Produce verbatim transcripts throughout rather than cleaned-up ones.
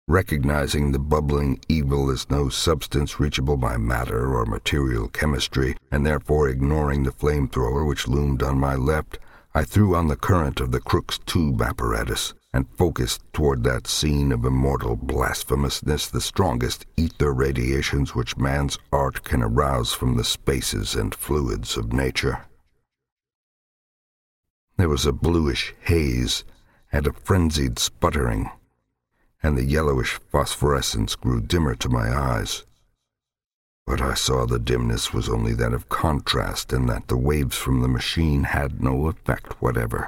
Recognizing the bubbling evil as no substance reachable by matter or material chemistry, and therefore ignoring the flamethrower which loomed on my left, I threw on the current of the Crookes tube apparatus and focused toward that scene of immortal blasphemousness, the strongest ether radiations which man's art can arouse from the spaces and fluids of nature. There was a bluish haze and a frenzied sputtering, and the yellowish phosphorescence grew dimmer to my eyes. But I saw the dimness was only that of contrast, and that the waves from the machine had no effect whatever.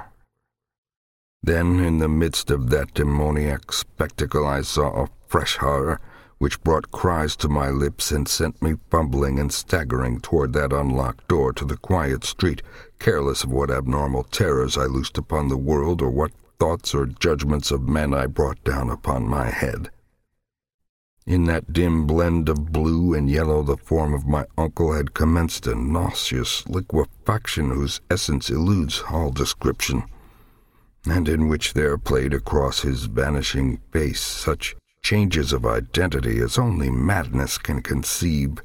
Then, in the midst of that demoniac spectacle, I saw a fresh horror, which brought cries to my lips and sent me fumbling and staggering toward that unlocked door to the quiet street, careless of what abnormal terrors I loosed upon the world or what thoughts or judgments of men I brought down upon my head. In that dim blend of blue and yellow the form of my uncle had commenced a nauseous liquefaction whose essence eludes all description, and in which there played across his vanishing face such changes of identity as only madness can conceive.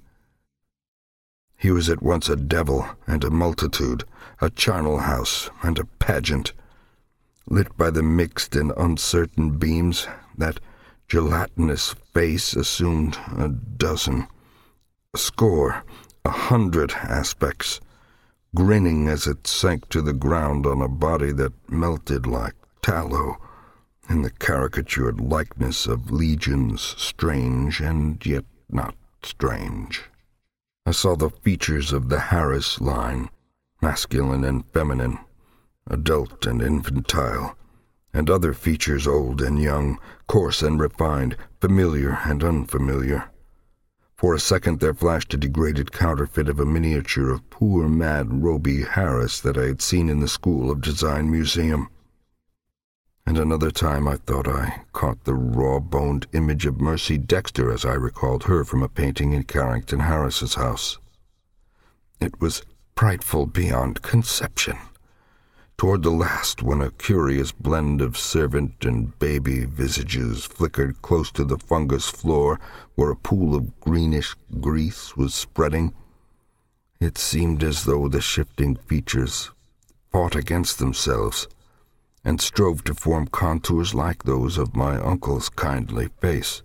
He was at once a devil and a multitude, a charnel house and a pageant. Lit by the mixed and uncertain beams, that gelatinous face assumed a dozen, a score, a hundred aspects, grinning as it sank to the ground on a body that melted like tallow in the caricatured likeness of legions strange and yet not strange. I saw the features of the Harris line, masculine and feminine, adult and infantile, and other features old and young, coarse and refined, familiar and unfamiliar. For a second there flashed a degraded counterfeit of a miniature of poor mad Roby Harris that I had seen in the School of Design Museum. And another time I thought I caught the raw-boned image of Mercy Dexter as I recalled her from a painting in Carrington Harris's house. It was frightful beyond conception. Toward the last, when a curious blend of servant and baby visages flickered close to the fungus floor where a pool of greenish grease was spreading, it seemed as though the shifting features fought against themselves and strove to form contours like those of my uncle's kindly face.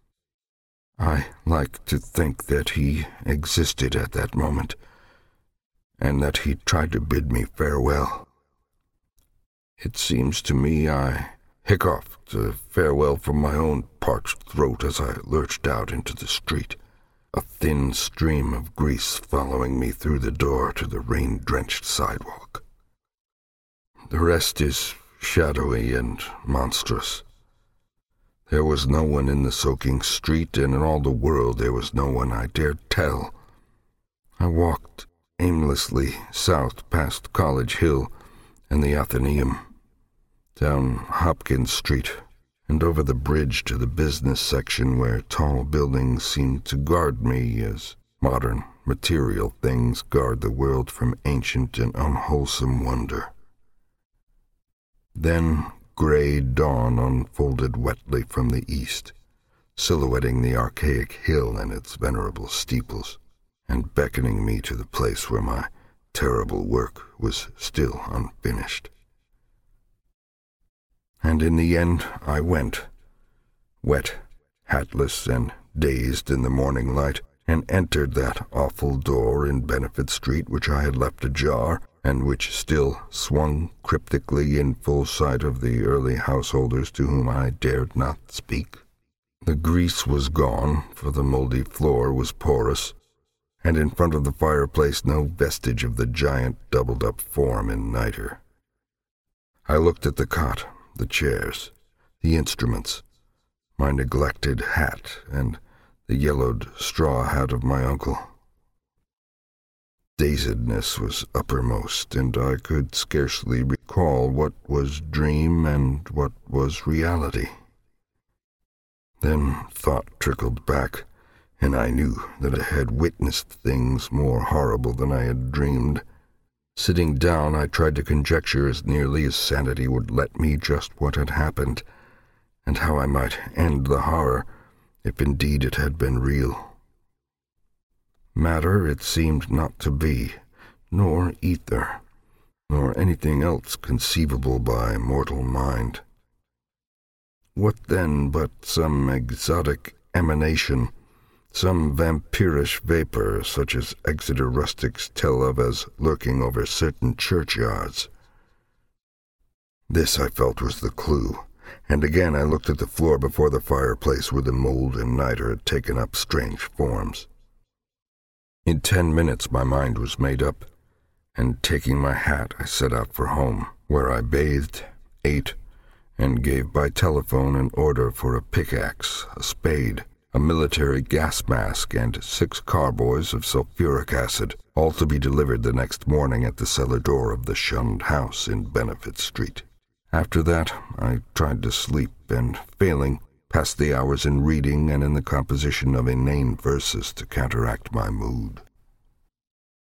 I like to think that he existed at that moment, and that he tried to bid me farewell. It seems to me I hiccoughed a farewell from my own parched throat as I lurched out into the street, a thin stream of grease following me through the door to the rain-drenched sidewalk. The rest is shadowy and monstrous. There was no one in the soaking street, and in all the world there was no one I dared tell. I walked aimlessly south past College Hill and the Athenaeum, down Hopkins Street, and over the bridge to the business section where tall buildings seemed to guard me as modern, material things guard the world from ancient and unwholesome wonder. Then gray dawn unfolded wetly from the east, silhouetting the archaic hill and its venerable steeples, and beckoning me to the place where my terrible work was still unfinished. And in the end I went, wet, hatless, and dazed in the morning light, and entered that awful door in Benefit Street which I had left ajar, and which still swung cryptically in full sight of the early householders to whom I dared not speak. The grease was gone, for the moldy floor was porous, and in front of the fireplace no vestige of the giant doubled-up form in nitre. I looked at the cot, the chairs, the instruments, my neglected hat, and the yellowed straw hat of my uncle. Dazedness was uppermost, and I could scarcely recall what was dream and what was reality. Then thought trickled back, and I knew that I had witnessed things more horrible than I had dreamed. Sitting down, I tried to conjecture as nearly as sanity would let me just what had happened, and how I might end the horror, if indeed it had been real. Matter it seemed not to be, nor ether, nor anything else conceivable by mortal mind. What then but some exotic emanation, some vampirish vapor such as Exeter rustics tell of as lurking over certain churchyards? This, I felt, was the clue, and again I looked at the floor before the fireplace where the mold and niter had taken up strange forms. In ten minutes my mind was made up, and taking my hat I set out for home, where I bathed, ate, and gave by telephone an order for a pickaxe, a spade, a military gas mask, and six carboys of sulfuric acid, all to be delivered the next morning at the cellar door of the shunned house in Benefit Street. After that, I tried to sleep, and, failing, passed the hours in reading and in the composition of inane verses to counteract my mood.